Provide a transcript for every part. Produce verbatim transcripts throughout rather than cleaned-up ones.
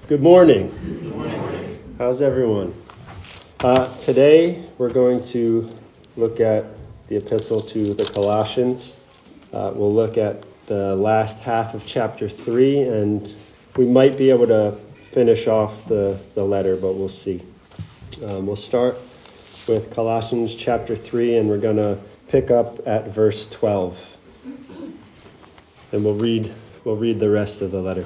Good morning. Good morning. How's everyone? Uh, today we're going to look at the epistle to the Colossians. Uh, we'll look at the last half of chapter three, and we might be able to finish off the, the letter, but we'll see. Um, we'll start with Colossians chapter three, and we're going to pick up at verse twelve. And we'll read we'll read the rest of the letter.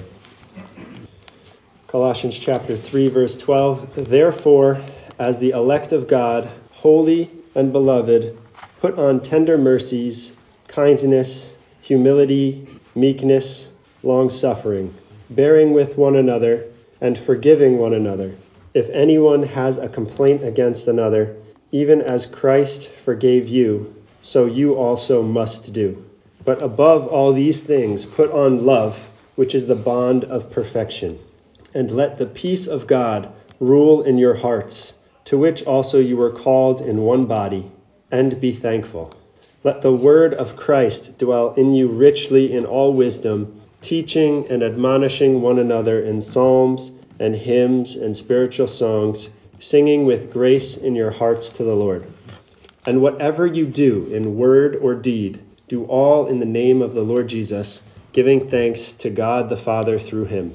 Colossians chapter three, verse twelve. Therefore, as the elect of God, holy and beloved, put on tender mercies, kindness, humility, meekness, long-suffering, bearing with one another, and forgiving one another. If anyone has a complaint against another, even as Christ forgave you, so you also must do. But above all these things, put on love, which is the bond of perfection. And let the peace of God rule in your hearts, to which also you were called in one body, and be thankful. Let the word of Christ dwell in you richly in all wisdom, teaching and admonishing one another in psalms and hymns and spiritual songs, singing with grace in your hearts to the Lord. And whatever you do in word or deed, do all in the name of the Lord Jesus, giving thanks to God the Father through him.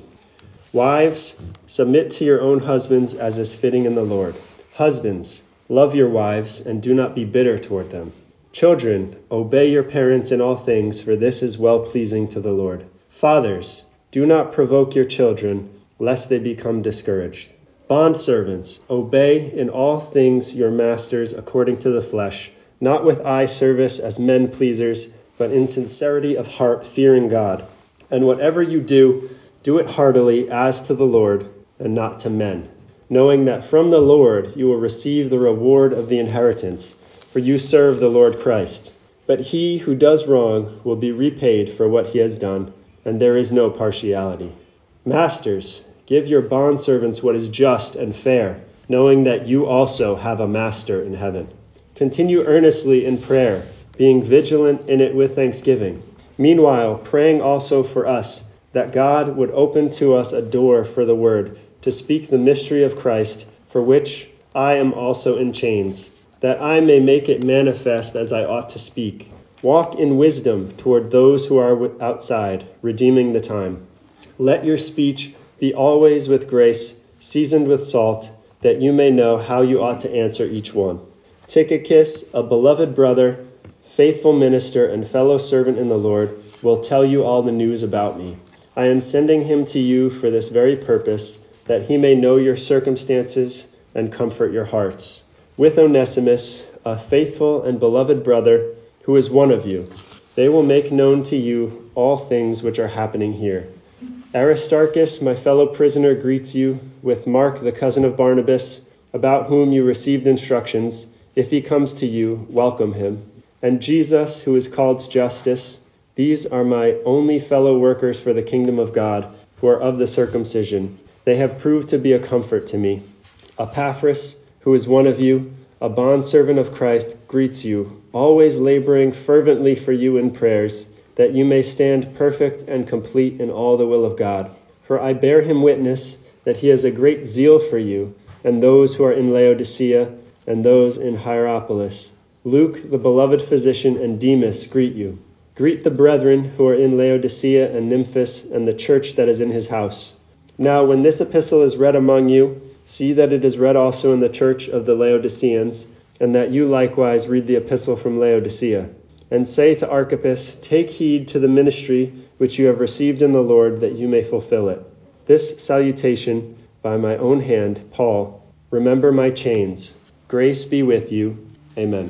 Wives, submit to your own husbands as is fitting in the Lord. Husbands, love your wives and do not be bitter toward them. Children, obey your parents in all things, for this is well-pleasing to the Lord. Fathers, do not provoke your children, lest they become discouraged. Bondservants, obey in all things your masters according to the flesh, not with eye service as men pleasers, but in sincerity of heart, fearing God. And whatever you do, do it heartily as to the Lord and not to men, knowing that from the Lord you will receive the reward of the inheritance, for you serve the Lord Christ. But he who does wrong will be repaid for what he has done, and there is no partiality. Masters, give your bondservants what is just and fair, knowing that you also have a master in heaven. Continue earnestly in prayer, being vigilant in it with thanksgiving. Meanwhile, praying also for us, that God would open to us a door for the word, to speak the mystery of Christ, for which I am also in chains, that I may make it manifest as I ought to speak. Walk in wisdom toward those who are outside, redeeming the time. Let your speech be always with grace, seasoned with salt, that you may know how you ought to answer each one. Tychicus, a beloved brother, faithful minister, and fellow servant in the Lord, will tell you all the news about me. I am sending him to you for this very purpose, that he may know your circumstances and comfort your hearts. With Onesimus, a faithful and beloved brother, who is one of you, they will make known to you all things which are happening here. Aristarchus, my fellow prisoner, greets you, with Mark, the cousin of Barnabas, about whom you received instructions. If he comes to you, welcome him. And Jesus, who is called Justus. These are my only fellow workers for the kingdom of God, who are of the circumcision. They have proved to be a comfort to me. Epaphras, who is one of you, a bondservant of Christ, greets you, always laboring fervently for you in prayers, that you may stand perfect and complete in all the will of God. For I bear him witness that he has a great zeal for you, and those who are in Laodicea, and those in Hierapolis. Luke, the beloved physician, and Demas greet you. Greet the brethren who are in Laodicea and Nymphas and the church that is in his house. Now, when this epistle is read among you, see that it is read also in the church of the Laodiceans, and that you likewise read the epistle from Laodicea. And say to Archippus, take heed to the ministry which you have received in the Lord, that you may fulfill it. This salutation by my own hand, Paul. Remember my chains. Grace be with you. Amen.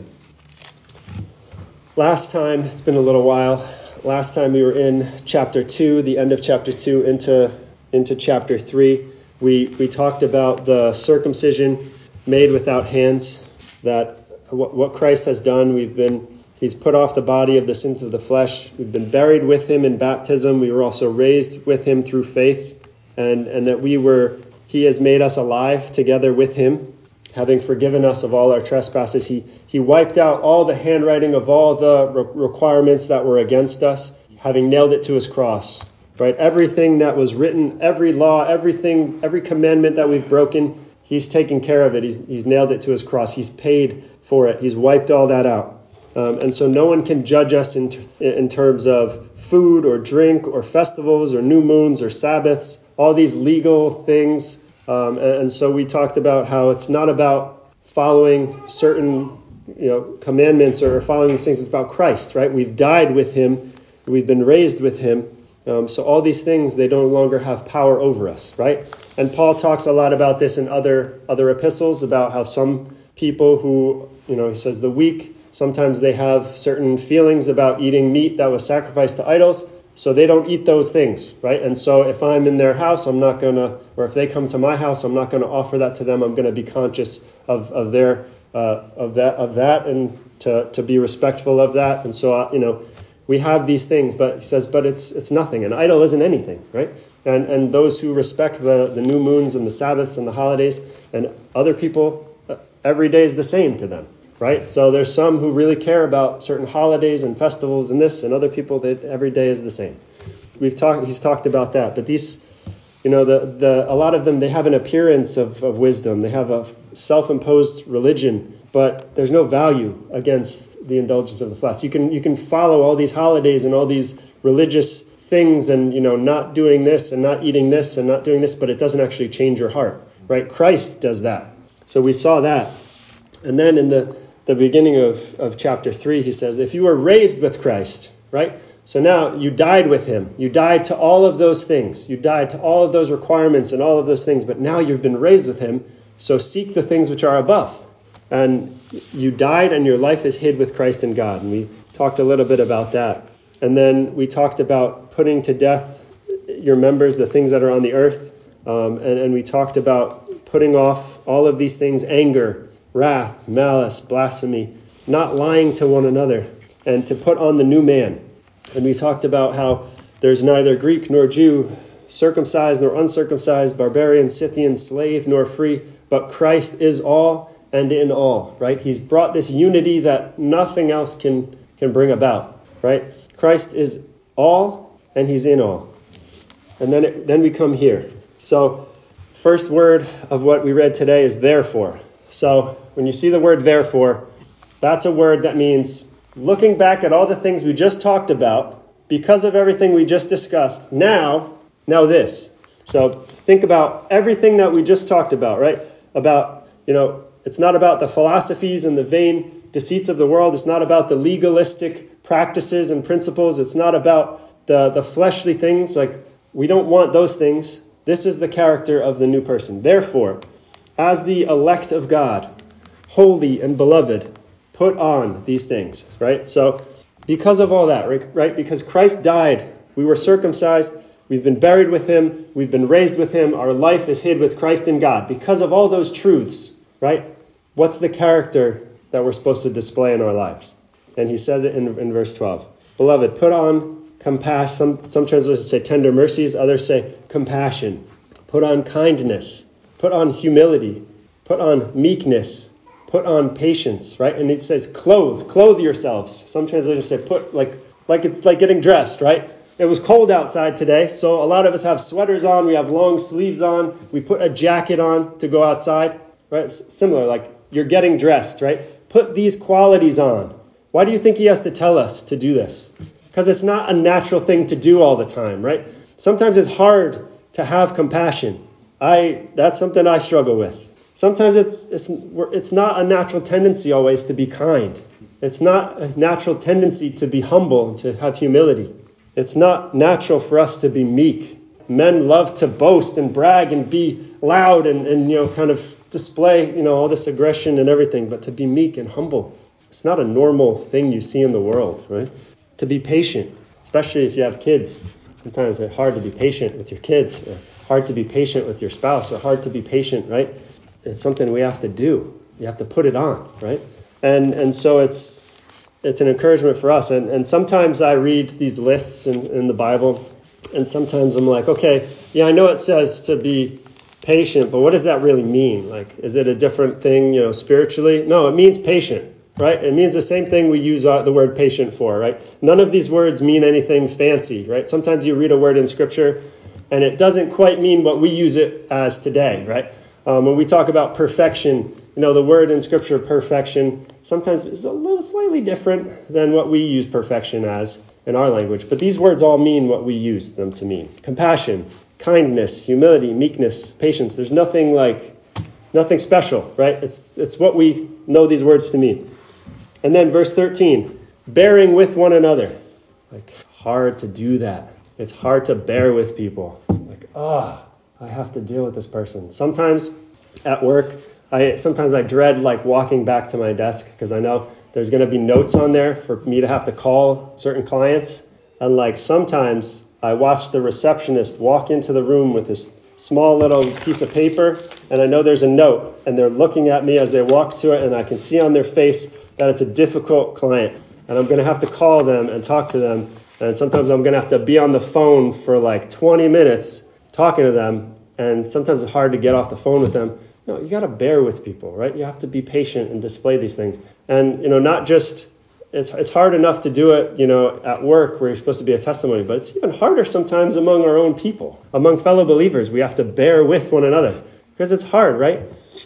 Last time, it's been a little while, last time we were in chapter two, the end of chapter two, into into chapter three. We we talked about the circumcision made without hands, that what, what Christ has done. We've been, he's put off the body of the sins of the flesh. We've been buried with him in baptism. We were also raised with him through faith, and, and that we were, he has made us alive together with him. Having forgiven us of all our trespasses, he, he wiped out all the handwriting of all the re- requirements that were against us, having nailed it to his cross. right? Everything that was written, every law, everything, every commandment that we've broken, he's taken care of it. He's, he's nailed it to his cross. He's paid for it. He's wiped all that out. Um, and so no one can judge us in, t- in terms of food or drink or festivals or new moons or Sabbaths, all these legal things. Um, and, and so we talked about how it's not about following certain, you know, commandments or following these things. It's about Christ, right? We've died with him. We've been raised with him. Um, so all these things, they no longer have power over us, right? And Paul talks a lot about this in other other epistles, about how some people who, you know, he says the weak, sometimes they have certain feelings about eating meat that was sacrificed to idols, so they don't eat those things, right? And so if I'm in their house, I'm not going to, or if they come to my house, I'm not going to offer that to them. I'm going to be conscious of, of their, uh, of that, of that, and to, to be respectful of that. And so, uh, you know, we have these things, but he says, but it's it's nothing. An idol isn't anything, right? And and those who respect the, the new moons and the Sabbaths and the holidays, and other people, uh, every day is the same to them. Right? So there's some who really care about certain holidays and festivals and this, and other people that every day is the same. We've talked, he's talked about that. But these, you know, the, the a lot of them, they have an appearance of, of wisdom. They have a self-imposed religion, but there's no value against the indulgence of the flesh. You can you can follow all these holidays and all these religious things and, you know, not doing this and not eating this and not doing this, but it doesn't actually change your heart. Right? Christ does that. So we saw that. And then in the the beginning of, of chapter three, he says, if you were raised with Christ, right? So now you died with him. You died to all of those things. You died to all of those requirements and all of those things. But now you've been raised with him. So seek the things which are above. And you died and your life is hid with Christ in God. And we talked a little bit about that. And then we talked about putting to death your members, the things that are on the earth. Um, and, and we talked about putting off all of these things, anger, wrath, malice, blasphemy, not lying to one another, and to put on the new man. And we talked about how there's neither Greek nor Jew, circumcised nor uncircumcised, barbarian, Scythian, slave nor free, but Christ is all and in all, right? He's brought this unity that nothing else can, can bring about, right? Christ is all and he's in all. And then, it, then we come here. So first word of what we read today is therefore. So when you see the word therefore, that's a word that means looking back at all the things we just talked about, because of everything we just discussed, now, now this. So think about everything that we just talked about, right? About, you know, it's not about the philosophies and the vain deceits of the world. It's not about the legalistic practices and principles. It's not about the, the fleshly things. Like, we don't want those things. This is the character of the new person. Therefore, as the elect of God, holy and beloved, put on these things, right? So because of all that, right? Because Christ died, we were circumcised, we've been buried with him, we've been raised with him, our life is hid with Christ in God. Because of all those truths, right? What's the character that we're supposed to display in our lives? And he says it in, in verse twelve. Beloved, put on compassion. Some, some translations say tender mercies, others say compassion. Put on kindness. Put on humility, put on meekness, put on patience, right? And it says clothe, clothe yourselves. Some translations say put, like like it's like getting dressed, right? It was cold outside today, so a lot of us have sweaters on, we have long sleeves on, we put a jacket on to go outside, right? It's similar, like you're getting dressed, right? Put these qualities on. Why do you think he has to tell us to do this? Because it's not a natural thing to do all the time, right? Sometimes it's hard to have compassion. I that's something I struggle with. Sometimes it's it's it's not a natural tendency always to be kind. It's not a natural tendency to be humble, to have humility. It's not natural for us to be meek. Men love to boast and brag and be loud and, and you know kind of display you know all this aggression and everything, but to be meek and humble, it's not a normal thing you see in the world, right? To be patient, especially if you have kids. Sometimes it's hard to be patient with your kids, or hard to be patient with your spouse, or hard to be patient, right? It's something we have to do. You have to put it on, right? And and so it's it's an encouragement for us. And, and sometimes I read these lists in, in the Bible, and sometimes I'm like, okay, yeah, I know it says to be patient, but what does that really mean? Like, is it a different thing, you know, spiritually? No, it means patient. right? It means the same thing we use uh, the word patient for, right? None of these words mean anything fancy, right? Sometimes you read a word in Scripture and it doesn't quite mean what we use it as today, right? Um, when we talk about perfection, you know, the word in Scripture, perfection, sometimes is a little slightly different than what we use perfection as in our language. But these words all mean what we use them to mean. Compassion, kindness, humility, meekness, patience. There's nothing like, nothing special, right? It's it's what we know these words to mean. And then verse thirteen, bearing with one another. Like, hard to do that. It's hard to bear with people. Like, ah, oh, I have to deal with this person. Sometimes at work, I sometimes I dread like walking back to my desk because I know there's going to be notes on there for me to have to call certain clients. And like sometimes I watch the receptionist walk into the room with this small little piece of paper, and I know there's a note, and they're looking at me as they walk to it, and I can see on their face that it's a difficult client, and I'm going to have to call them and talk to them, and sometimes I'm going to have to be on the phone for like twenty minutes talking to them, and sometimes it's hard to get off the phone with them. No, you got to bear with people, right? You have to be patient and display these things, and you know, not just It's it's hard enough to do it, you know, at work where you're supposed to be a testimony, but it's even harder sometimes among our own people, among fellow believers. We have to bear with one another because it's hard, right?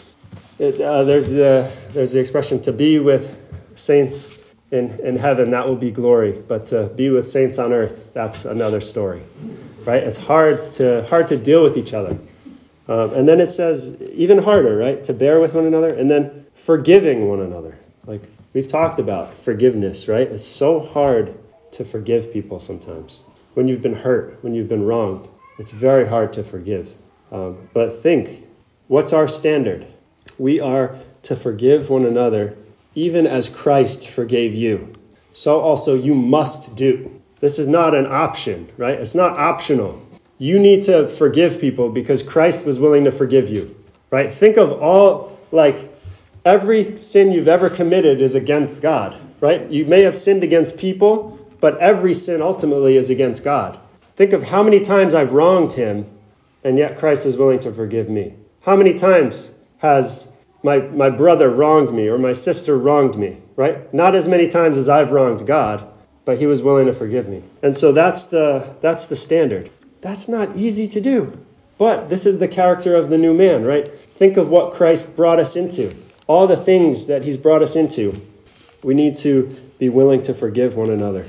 It, uh, there's the there's the expression to be with saints in, in heaven, that will be glory, but to be with saints on earth, that's another story, right? It's hard to hard to deal with each other, um, and then it says even harder, right? To bear with one another, and then forgiving one another, like. We've talked about forgiveness, right? It's so hard to forgive people sometimes. When you've been hurt, when you've been wronged, it's very hard to forgive. Um, but think, what's our standard? We are to forgive one another, even as Christ forgave you. So also you must do. This is not an option, right? It's not optional. You need to forgive people because Christ was willing to forgive you, right? Think of all, like, every sin you've ever committed is against God, right? You may have sinned against people, but every sin ultimately is against God. Think of how many times I've wronged him, and yet Christ is willing to forgive me. How many times has my, my brother wronged me or my sister wronged me, right? Not as many times as I've wronged God, but he was willing to forgive me. And so that's the that's the standard. That's not easy to do, but this is the character of the new man, right? Think of what Christ brought us into. All the things that he's brought us into, we need to be willing to forgive one another.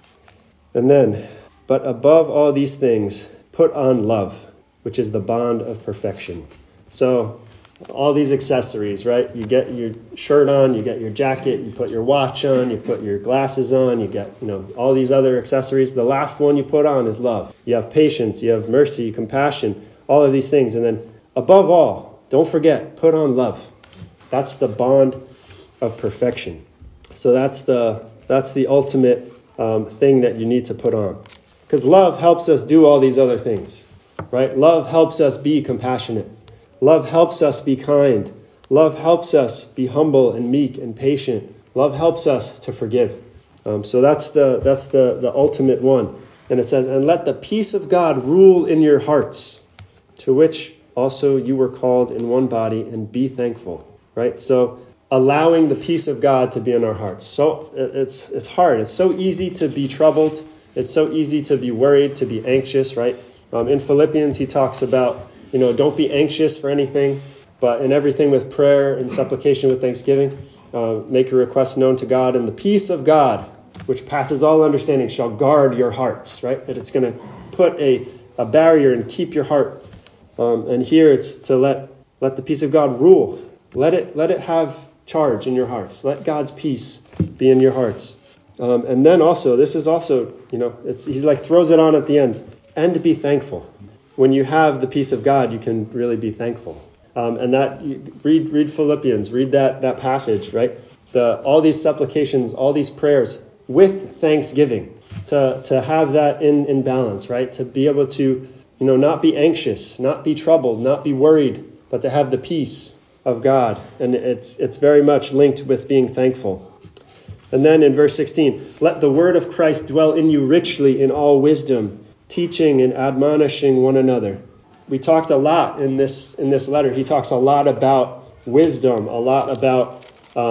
And then, but above all these things, put on love, which is the bond of perfection. So all these accessories, right? You get your shirt on, you get your jacket, you put your watch on, you put your glasses on, you get, you know, all these other accessories. The last one you put on is love. You have patience, you have mercy, compassion, all of these things. And then above all, don't forget, put on love. That's the bond of perfection. So that's the that's the ultimate um, thing that you need to put on. Because love helps us do all these other things, right? Love helps us be compassionate. Love helps us be kind. Love helps us be humble and meek and patient. Love helps us to forgive. Um, so that's the that's the, the ultimate one. And it says, and let the peace of God rule in your hearts, to which also you were called in one body, and be thankful. Right? So allowing the peace of God to be in our hearts. So it's it's hard. It's so easy to be troubled. It's so easy to be worried, to be anxious, right? Um, in Philippians, he talks about, you know, don't be anxious for anything, but in everything with prayer and supplication with thanksgiving, uh, make your requests known to God, and the peace of God, which passes all understanding, shall guard your hearts, right? That it's going to put a, a barrier and keep your heart. Um, and here it's to let let the peace of God rule. Let it let it have charge in your hearts. Let God's peace be in your hearts. Um, and then also, this is also, you know, it's he's like throws it on at the end. And to be thankful. When you have the peace of God, you can really be thankful. Um, and that read read Philippians, read that that passage, right? The all these supplications, all these prayers with thanksgiving. To to have that in, in balance, right? To be able to, you know, not be anxious, not be troubled, not be worried, but to have the peace of God, and it's it's very much linked with being thankful. And then in verse sixteen, let the word of Christ dwell in you richly in all wisdom, teaching and admonishing one another. We talked a lot in this in this letter. He talks a lot about wisdom, a lot about um,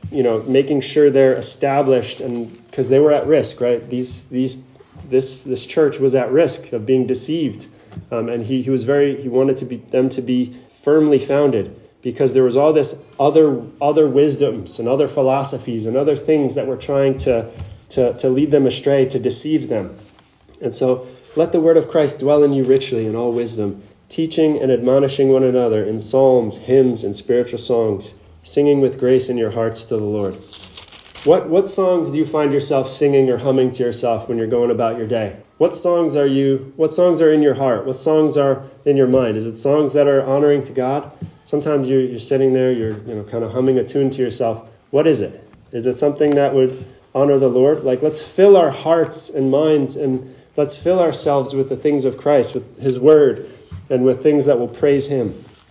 you know, making sure they're established, and because they were at risk, right? These these this this church was at risk of being deceived, um, and he he was very he wanted to be them to be firmly founded, because there was all this other other wisdoms and other philosophies and other things that were trying to to to lead them astray, to deceive them. And so let the word of Christ dwell in you richly in all wisdom, teaching and admonishing one another in psalms, hymns, and spiritual songs, singing with grace in your hearts to the Lord. What what songs do you find yourself singing or humming to yourself when you're going about your day? What songs are you, what songs are in your heart? What songs are in your mind? Is it songs that are honoring to God? Sometimes you're, you're sitting there, you're you know kind of humming a tune to yourself. What is it? Is it something that would honor the Lord? Like, let's fill our hearts and minds, and let's fill ourselves with the things of Christ, with his word, and with things that will praise him.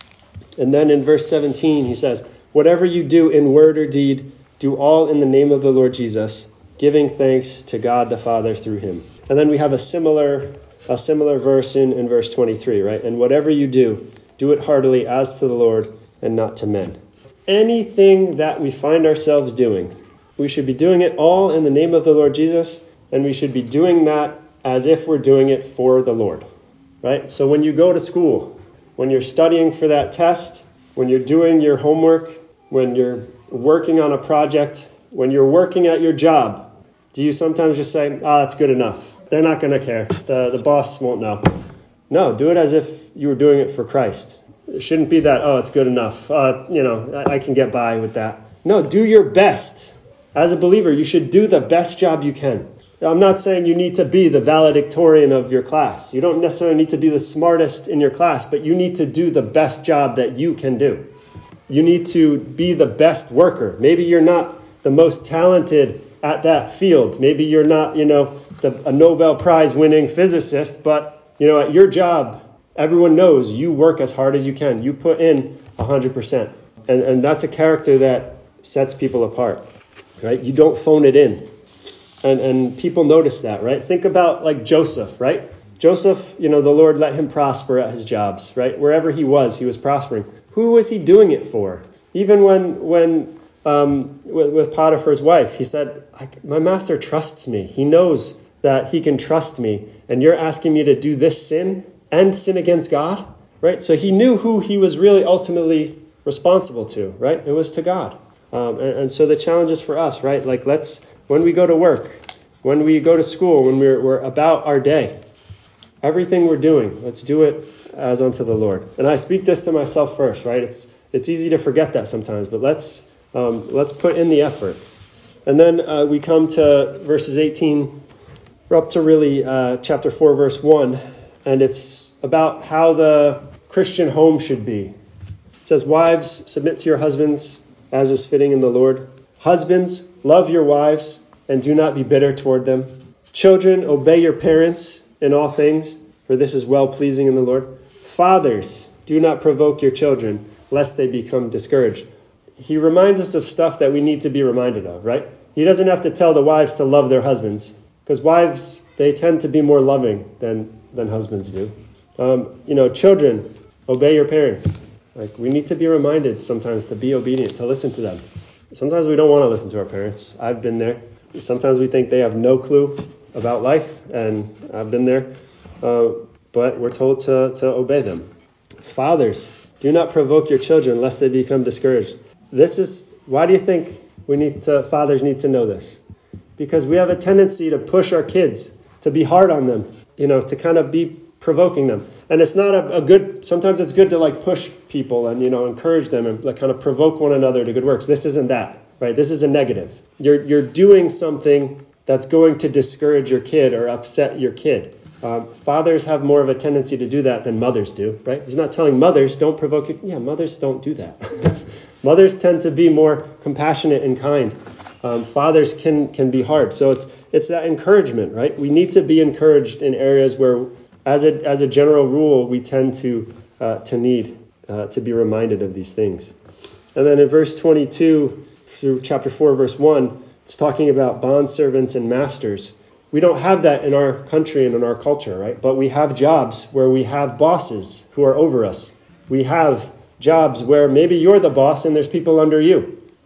And then in verse seventeen, he says, whatever you do in word or deed, do all in the name of the Lord Jesus, giving thanks to God the Father through him. And then we have a similar a similar verse in, in verse twenty-three, right? And whatever you do, do it heartily as to the Lord and not to men. Anything that we find ourselves doing, we should be doing it all in the name of the Lord Jesus, and we should be doing that as if we're doing it for the Lord, right? So when you go to school, when you're studying for that test, when you're doing your homework, when you're working on a project, when you're working at your job, do you sometimes just say, ah, oh, that's good enough. They're not going to care. The, the boss won't know. No, do it as if you were doing it for Christ. It shouldn't be that, oh, it's good enough. Uh, you know, I, I can get by with that. No, do your best. As a believer, you should do the best job you can. I'm not saying you need to be the valedictorian of your class. You don't necessarily need to be the smartest in your class, but you need to do the best job that you can do. You need to be the best worker. Maybe you're not the most talented at that field. Maybe you're not, you know, the, a Nobel Prize winning physicist, but, you know, at your job, everyone knows you work as hard as you can. You put in one hundred percent. And, and that's a character that sets people apart, right? You don't phone it in. And, and people notice that, right? Think about like Joseph, right? Joseph, you know, the Lord let him prosper at his jobs, right? Wherever he was, he was prospering. Who was he doing it for? Even when, when um, with, with Potiphar's wife, he said, my master trusts me. He knows that he can trust me. And you're asking me to do this sin and sin against God, right? So he knew who he was really ultimately responsible to, right? It was to God. Um, and, and so the challenge is for us, right? Like, let's, when we go to work, when we go to school, when we're, we're about our day, everything we're doing, let's do it as unto the Lord. And I speak this to myself first, right? It's it's easy to forget that sometimes, but let's um, let's put in the effort. And then uh, we come to verses eighteen, we're up to really uh, chapter four, verse one, and it's about how the Christian home should be. It says, wives, submit to your husbands as is fitting in the Lord. Husbands, love your wives and do not be bitter toward them. Children, obey your parents in all things, for this is well-pleasing in the Lord. Fathers, do not provoke your children, lest they become discouraged. He reminds us of stuff that we need to be reminded of, right? He doesn't have to tell the wives to love their husbands, because wives, they tend to be more loving than, than husbands do. Um, you know, children, obey your parents. Like, we need to be reminded sometimes to be obedient, to listen to them. Sometimes we don't want to listen to our parents. I've been there. Sometimes we think they have no clue about life, and I've been there. Uh, but we're told to, to obey them. Fathers, do not provoke your children lest they become discouraged. This is, why do you think we need to, fathers need to know this? Because we have a tendency to push our kids, to be hard on them, you know, to kind of be provoking them. And it's not a, a good, sometimes it's good to like push people and, you know, encourage them and like kind of provoke one another to good works. This isn't that, right? This is a negative. You're you're doing something that's going to discourage your kid or upset your kid. Um, fathers have more of a tendency to do that than mothers do, right? He's not telling mothers, don't provoke your... Yeah, mothers don't do that. Mothers tend to be more compassionate and kind. Um, fathers can can be hard. So it's it's that encouragement, right? We need to be encouraged in areas where, as a as a general rule, we tend to uh, to need uh, to be reminded of these things. And then in verse twenty-two through chapter four, verse one, it's talking about bondservants and masters. We don't have that in our country and in our culture, right? But we have jobs where we have bosses who are over us. We have jobs where maybe you're the boss and there's people under you.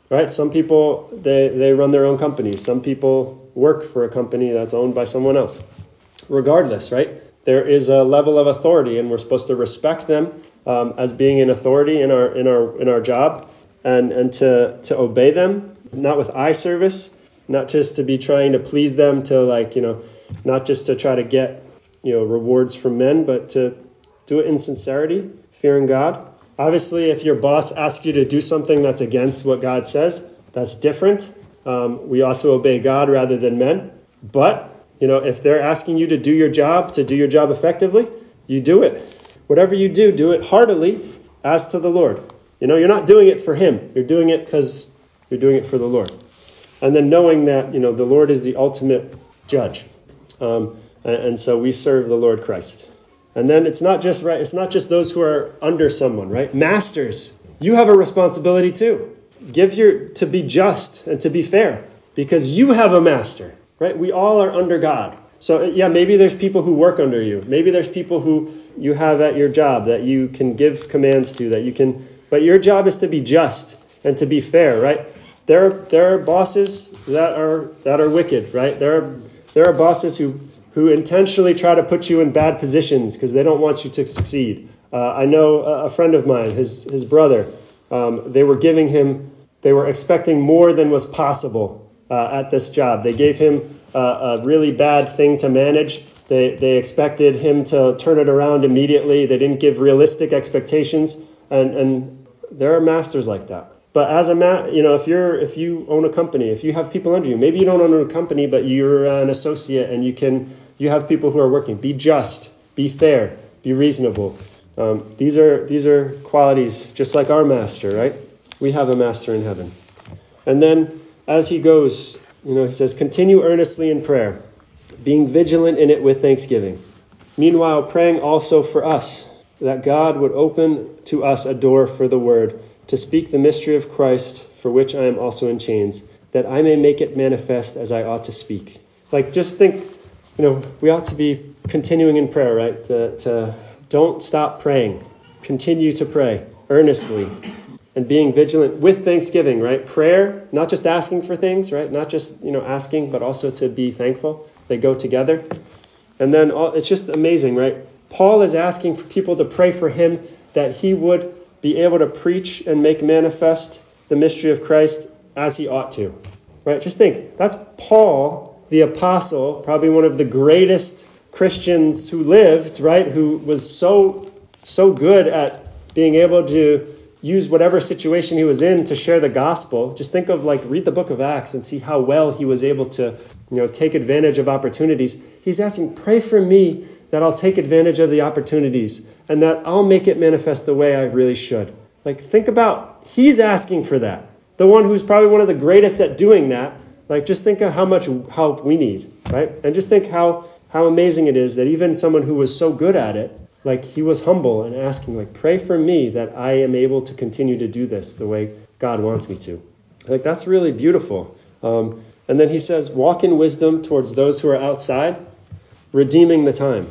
right? Some people, they, they run their own companies. Some people work for a company that's owned by someone else. Regardless, right? There is a level of authority, and we're supposed to respect them um, as being an authority in our in our in our job, and and to to obey them, not with eye service, not just to be trying to please them, to like you know, not just to try to get you know rewards from men, but to do it in sincerity, fearing God. Obviously, if your boss asks you to do something that's against what God says, that's different. Um, we ought to obey God rather than men. But, you know, if they're asking you to do your job, to do your job effectively, you do it. Whatever you do, do it heartily as to the Lord. You know, you're not doing it for him. You're doing it because you're doing it for the Lord. And then knowing that, you know, the Lord is the ultimate judge. Um, and, and so we serve the Lord Christ. And then it's not just right. It's not just those who are under someone, right? Masters, you have a responsibility too. Give your to be just and to be fair, because you have a master, right? We all are under God. So yeah, maybe there's people who work under you. Maybe there's people who you have at your job that you can give commands to, that you can. But your job is to be just and to be fair, right? There are there are bosses that are that are wicked, right? There are there are bosses who. who intentionally try to put you in bad positions because they don't want you to succeed. Uh, I know a friend of mine, his his brother, um, they were giving him, they were expecting more than was possible uh, at this job. They gave him uh, a really bad thing to manage. They they expected him to turn it around immediately. They didn't give realistic expectations, and and there are masters like that. But as a ma- you know, if you're if you own a company, if you have people under you, maybe you don't own a company, but you're an associate and you can you have people who are working. Be just, be fair, be reasonable. Um, these are these are qualities just like our master, right? We have a master in heaven. And then as he goes, you know, he says, continue earnestly in prayer, being vigilant in it with thanksgiving. Meanwhile, praying also for us, that God would open to us a door for the word, to speak the mystery of Christ, for which I am also in chains, that I may make it manifest as I ought to speak. Like, just think, you know, we ought to be continuing in prayer, right? To, to don't stop praying. Continue to pray earnestly and being vigilant with thanksgiving, right? Prayer, not just asking for things, right? Not just, you know, asking, but also to be thankful. They go together. And then all, it's just amazing, right? Paul is asking for people to pray for him that he would be able to preach and make manifest the mystery of Christ as he ought to, right? Just think, that's Paul, the apostle, probably one of the greatest Christians who lived, right? Who was so, so good at being able to use whatever situation he was in to share the gospel. Just think of, like, read the book of Acts and see how well he was able to, you know, take advantage of opportunities. He's asking, pray for me that I'll take advantage of the opportunities and that I'll make it manifest the way I really should. Like, think about, he's asking for that. The one who's probably one of the greatest at doing that. Like, just think of how much help we need, right? And just think how, how amazing it is that even someone who was so good at it, like, he was humble and asking, like, pray for me that I am able to continue to do this the way God wants me to. Like, that's really beautiful. Um, and then he says, walk in wisdom towards those who are outside, redeeming the time.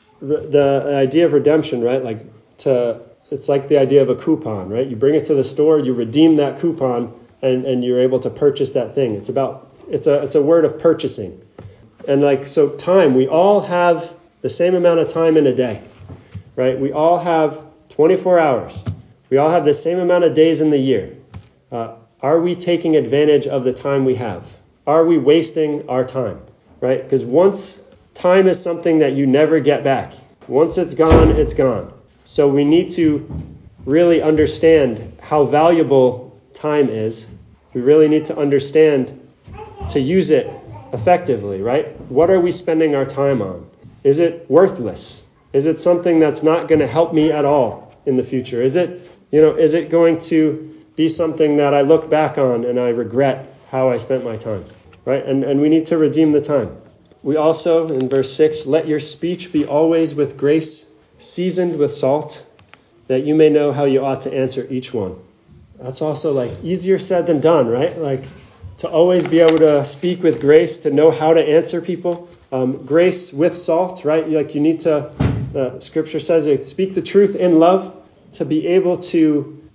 The idea of redemption, right? Like, to it's like the idea of a coupon, right? You bring it to the store, you redeem that coupon, and, and you're able to purchase that thing. It's about it's a it's a word of purchasing. And like, so time, we all have the same amount of time in a day, right? We all have twenty-four hours. We all have the same amount of days in the year. Uh, are we taking advantage of the time we have? Are we wasting our time, right? Because once time is something that you never get back. Once it's gone, it's gone. So we need to really understand how valuable time is. We really need to understand to use it effectively, right? What are we spending our time on? Is it worthless? Is it something that's not going to help me at all in the future? Is it, you know, is it going to be something that I look back on and I regret how I spent my time, right? And and we need to redeem the time. We also, in verse six, let your speech be always with grace, seasoned with salt, that you may know how you ought to answer each one. That's also, like, easier said than done, right? Like, to always be able to speak with grace, to know how to answer people. Um, grace with salt, right? Like, you need to, uh, Scripture says, it, speak the truth in love, to be able to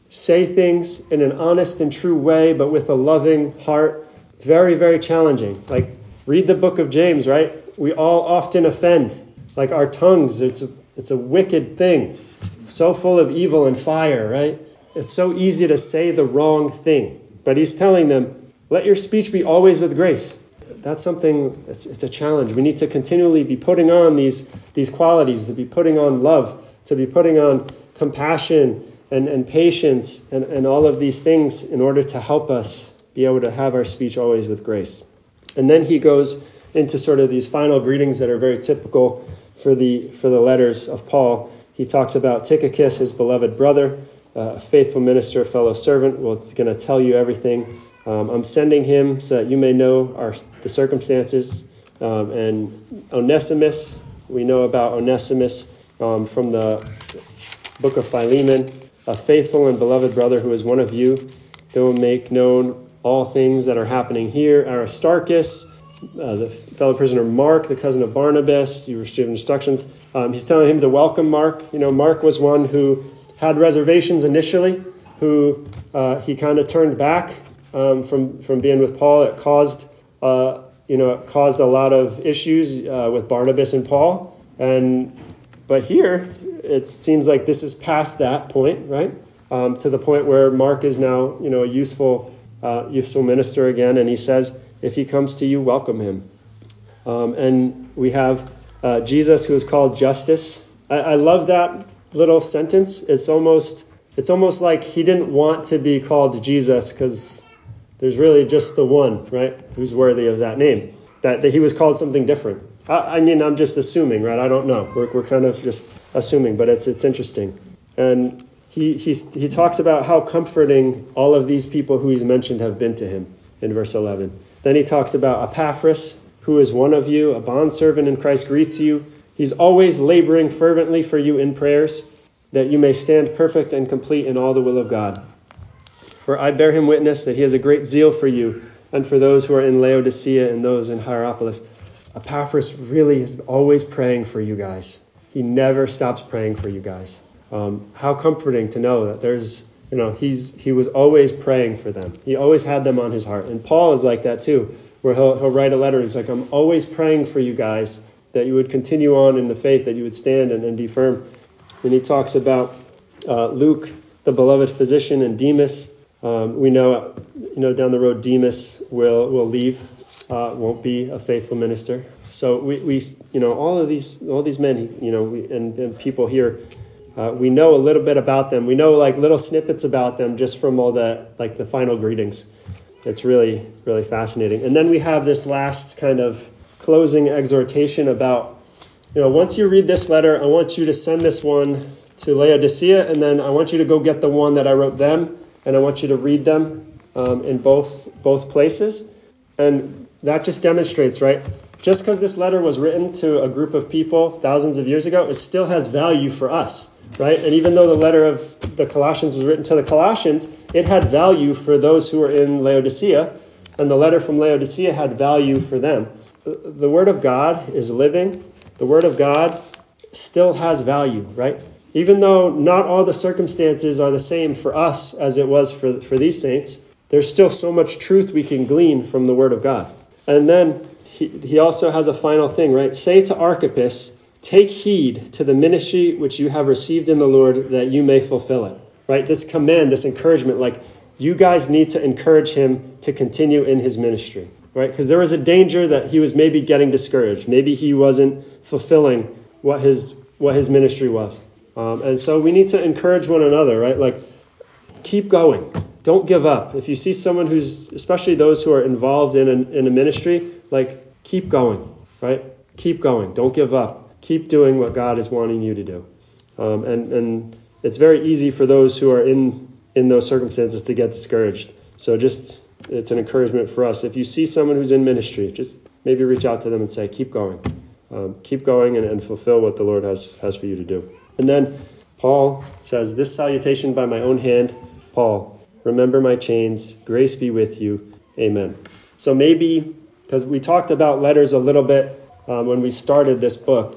say things in an honest and true way, but with a loving heart. Very, very challenging. Like, read the book of James, right? We all often offend. Like our tongues, it's a, it's a wicked thing. So full of evil and fire, right? It's so easy to say the wrong thing. But he's telling them, let your speech be always with grace. That's something, it's, it's a challenge. We need to continually be putting on these, these qualities, to be putting on love, to be putting on compassion and, and patience and, and all of these things in order to help us be able to have our speech always with grace. And then he goes into sort of these final greetings that are very typical for the for the letters of Paul. He talks about Tychicus, his beloved brother, uh, a faithful minister, fellow servant. Well, it's going to tell you everything. Um, I'm sending him so that you may know our the circumstances. Um, and Onesimus, we know about Onesimus um, from the book of Philemon, a faithful and beloved brother who is one of you. They will make known all things that are happening here. Aristarchus, uh, the fellow prisoner Mark, the cousin of Barnabas, you received instructions. Um, he's telling him to welcome Mark. You know, Mark was one who had reservations initially, who uh, he kind of turned back um, from from being with Paul. It caused, uh, you know, it caused a lot of issues uh, with Barnabas and Paul. And but here it seems like this is past that point, right? Um, to the point where Mark is now, you know, a useful. Uh, useful minister again, and he says, if he comes to you, welcome him. Um, and we have uh, Jesus, who is called Justus. I, I love that little sentence. It's almost it's almost like he didn't want to be called Jesus because there's really just the one, right, who's worthy of that name. That, that he was called something different. I, I mean, I'm just assuming, right? I don't know. We're we're kind of just assuming, but it's it's interesting. And He he's, he talks about how comforting all of these people who he's mentioned have been to him in verse eleven. Then he talks about Epaphras, who is one of you, a bondservant in Christ, greets you. He's always laboring fervently for you in prayers, that you may stand perfect and complete in all the will of God. For I bear him witness that he has a great zeal for you and for those who are in Laodicea and those in Hierapolis. Epaphras really is always praying for you guys. He never stops praying for you guys. Um, how comforting to know that there's, you know, he's he was always praying for them. He always had them on his heart. And Paul is like that too, where he'll he'll write a letter. He's like, I'm always praying for you guys, that you would continue on in the faith, that you would stand and, and be firm. And he talks about uh, Luke, the beloved physician, and Demas. Um, we know, you know, down the road, Demas will will leave, uh, won't be a faithful minister. So we, we you know, all of these all these men, you know, we, and, and people here. Uh, we know a little bit about them. We know like little snippets about them just from all the like the final greetings. It's really, really fascinating. And then we have this last kind of closing exhortation about, you know, once you read this letter, I want you to send this one to Laodicea, and then I want you to go get the one that I wrote them, and I want you to read them um, in both both places. And that just demonstrates, right? Just because this letter was written to a group of people thousands of years ago, it still has value for us, right? And even though the letter of the Colossians was written to the Colossians, it had value for those who were in Laodicea, and the letter from Laodicea had value for them. The Word of God is living. The Word of God still has value, right? Even though not all the circumstances are the same for us as it was for, for these saints, there's still so much truth we can glean from the Word of God. And then he, he also has a final thing, right? Say to Archippus, take heed to the ministry which you have received in the Lord, that you may fulfill it, right? This command, this encouragement, like you guys need to encourage him to continue in his ministry, right? Because there was a danger that he was maybe getting discouraged. Maybe he wasn't fulfilling what his what his ministry was. Um, and so we need to encourage one another, right? Like, keep going. Don't give up. If you see someone who's, especially those who are involved in a, in a ministry, like, keep going, right? Keep going. Don't give up. Keep doing what God is wanting you to do. Um, and, and it's very easy for those who are in, in those circumstances to get discouraged. So just, it's an encouragement for us. If you see someone who's in ministry, just maybe reach out to them and say, keep going. Um, keep going and, and fulfill what the Lord has, has for you to do. And then Paul says, this salutation by my own hand, Paul, remember my chains, grace be with you, amen. So maybe, because we talked about letters a little bit um, when we started this book,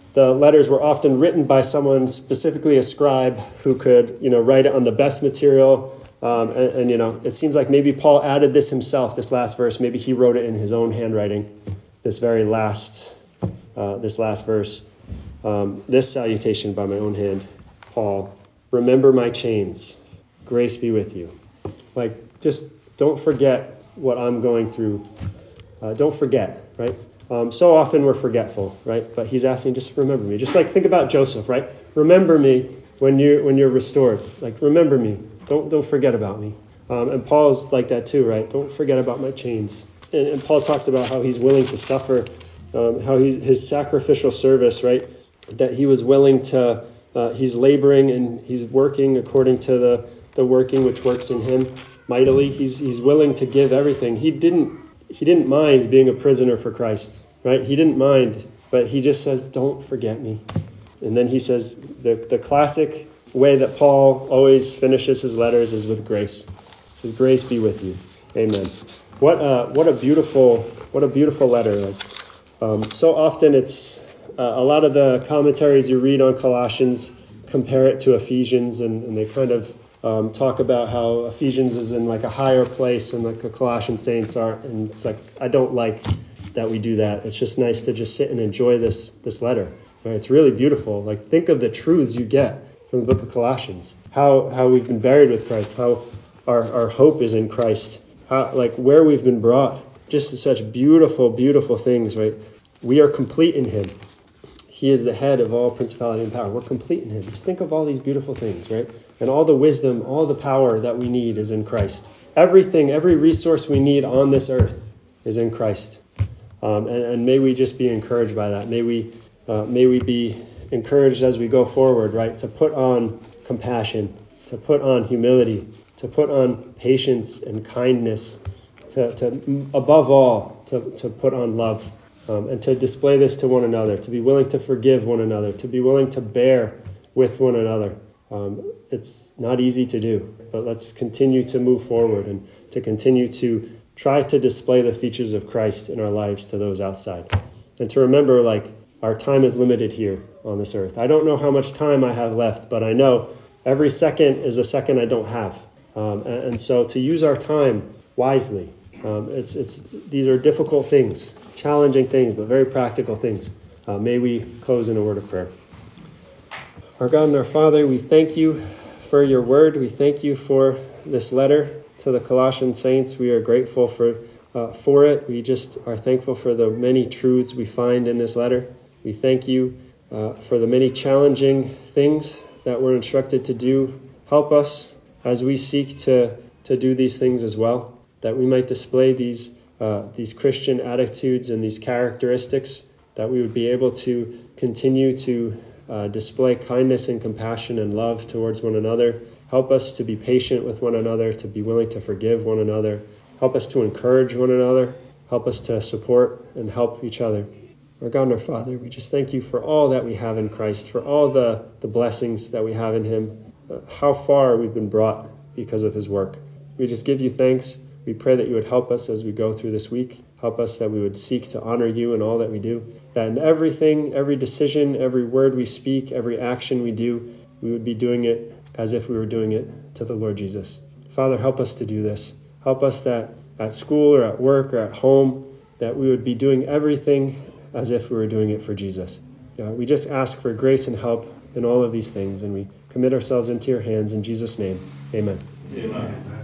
the letters were often written by someone, specifically a scribe, who could, you know, write it on the best material. Um, and, and, you know, it seems like maybe Paul added this himself, this last verse. Maybe he wrote it in his own handwriting, this very last, uh, this last verse. Um, this salutation by my own hand, Paul, remember my chains, grace be with you. Like, just don't forget what I'm going through. Uh, don't forget, right? Um, so often we're forgetful, right? But he's asking, just remember me. Just like think about Joseph, right? Remember me when you when you're restored. Like, remember me. Don't don't forget about me. Um, and Paul's like that too, right? Don't forget about my chains. And, and Paul talks about how he's willing to suffer, um, how he's his sacrificial service, right? That he was willing to. Uh, he's laboring and he's working according to the the working which works in him mightily. He's he's willing to give everything. He didn't he didn't mind being a prisoner for Christ, right? He didn't mind, but he just says, "Don't forget me." And then he says the the classic way that Paul always finishes his letters is with grace. His grace be with you. Amen. What uh what a beautiful what a beautiful letter. Like, um, so often it's uh, a lot of the commentaries you read on Colossians compare it to Ephesians, and, and they kind of um, talk about how Ephesians is in like a higher place and like the Colossian saints are. And it's like, I don't like that we do that. It's just nice to just sit and enjoy this this letter. Right? It's really beautiful. Like, think of the truths you get from the book of Colossians. How how we've been buried with Christ. How our, our hope is in Christ. How, like where we've been brought. Just such beautiful, beautiful things, right? We are complete in him. He is the head of all principality and power. We're complete in him. Just think of all these beautiful things, right? And all the wisdom, all the power that we need is in Christ. Everything, every resource we need on this earth is in Christ. Um, and, and may we just be encouraged by that. May we, uh, may we be encouraged as we go forward, right? To put on compassion, to put on humility, to put on patience and kindness, to, to above all, to, to put on love. Um, and to display this to one another, to be willing to forgive one another, to be willing to bear with one another. Um, it's not easy to do, but let's continue to move forward and to continue to try to display the features of Christ in our lives to those outside. And to remember, like, our time is limited here on this earth. I don't know how much time I have left, but I know every second is a second I don't have. Um, and, and so to use our time wisely, um, it's it's these are difficult things. Challenging things, but very practical things. Uh, may we close in a word of prayer. Our God and our Father, we thank you for your word. We thank you for this letter to the Colossian saints. We are grateful for uh, for it. We just are thankful for the many truths we find in this letter. We thank you uh, for the many challenging things that we're instructed to do. Help us as we seek to, to do these things as well, that we might display these Uh, these Christian attitudes and these characteristics, that we would be able to continue to uh, display kindness and compassion and love towards one another. Help us to be patient with one another, to be willing to forgive one another. Help us to encourage one another. Help us to support and help each other. Our God and our Father, we just thank you for all that we have in Christ, for all the, the blessings that we have in him, uh, how far we've been brought because of his work. We just give you thanks. We pray that you would help us as we go through this week. Help us that we would seek to honor you in all that we do. That in everything, every decision, every word we speak, every action we do, we would be doing it as if we were doing it to the Lord Jesus. Father, help us to do this. Help us that at school or at work or at home, that we would be doing everything as if we were doing it for Jesus. Uh, we just ask for grace and help in all of these things, and we commit ourselves into your hands in Jesus' name. Amen. Amen.